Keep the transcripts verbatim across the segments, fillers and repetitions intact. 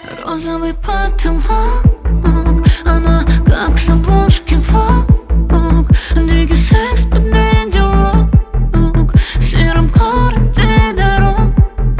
Розовый потолок, она как с обложки Vogue. Дикий секс под видеорок в сером городе дорог.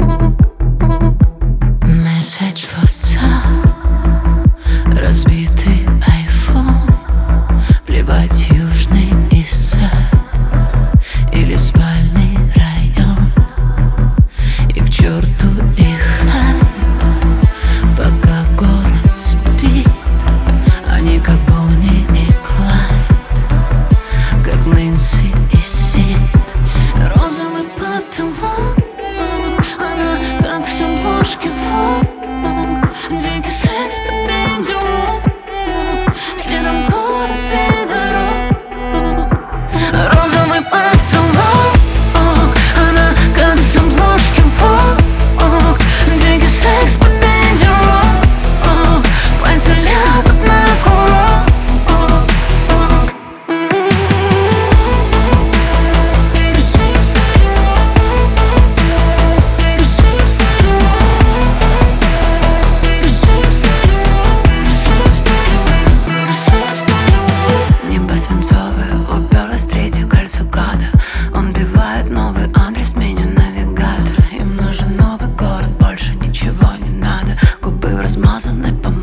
Месседж в WhatsApp, разбитый iPhone. Плевать, южный и сад или спальный район. И к черту их хайп, пока город спит. Они как Бонни и Клайд, как Нэнси и Сид. Розовый потолок, она как с обложки Vogue. Дикий секс под видеорок в сером городе дорог. Розовый потолок, она как с обложки Vogue. Дикий секс под видеорок, пальцы лягут на курок. Небо свинцовое, уперлось в третье кольцо гада. Он бивает новый адрес, меню навигатор. Им нужен новый город, больше ничего не надо. Губы в размазанной помаде.